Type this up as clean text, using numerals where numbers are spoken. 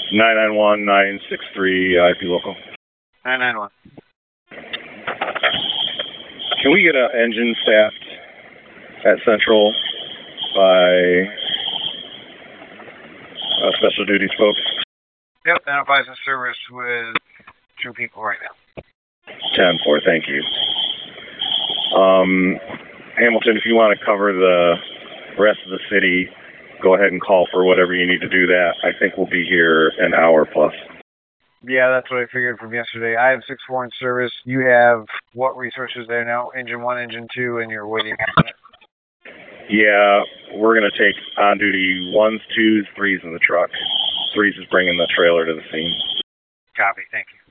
991-963 IP local. 991. Can we get an engine staffed at Central by special duties folks? Yep, identifies the service with 2 people right now. 10-4, thank you. Hamilton, if you want to cover the rest of the city, go ahead and call for whatever you need to do that. I think we'll be here an hour plus. Yeah, that's what I figured from yesterday. I have 6-4 in service. You have what resources there now? Engine 1, Engine 2, and you're waiting. Yeah, we're going to take on duty 1s, 2s, 3s in the truck. 3s is bringing the trailer to the scene. Copy, thank you.